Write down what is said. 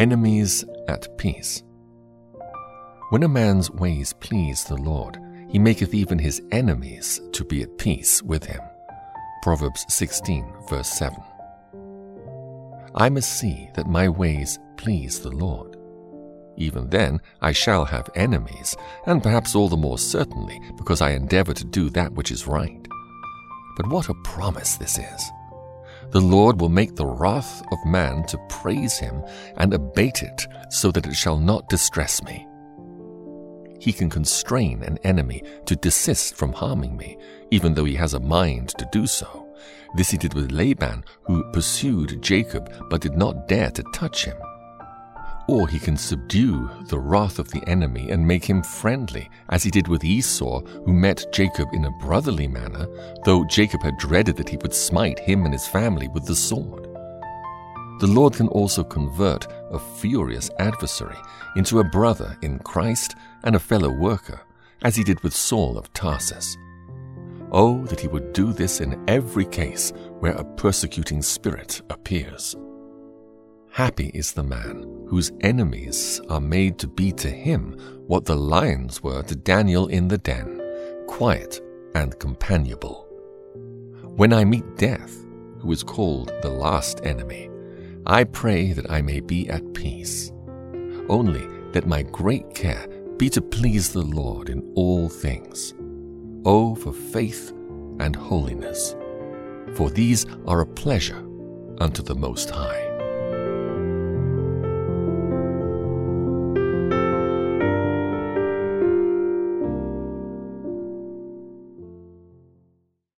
Enemies at peace. When a man's ways please the Lord, he maketh even his enemies to be at peace with him. Proverbs 16, verse 7. I must see that my ways please the Lord. Even then I shall have enemies, and perhaps all the more certainly because I endeavor to do that which is right. But what a promise this is! The Lord will make the wrath of man to praise him and abate it so that it shall not distress me. He can constrain an enemy to desist from harming me, even though he has a mind to do so. This he did with Laban, who pursued Jacob but did not dare to touch him. Or he can subdue the wrath of the enemy and make him friendly, as he did with Esau, who met Jacob in a brotherly manner, though Jacob had dreaded that he would smite him and his family with the sword. The Lord can also convert a furious adversary into a brother in Christ and a fellow worker, as he did with Saul of Tarsus. Oh, that he would do this in every case where a persecuting spirit appears. Happy is the man whose enemies are made to be to him what the lions were to Daniel in the den, quiet and companionable. When I meet death, who is called the last enemy, I pray that I may be at peace. Only that my great care be to please the Lord in all things. Oh, for faith and holiness, for these are a pleasure unto the Most High.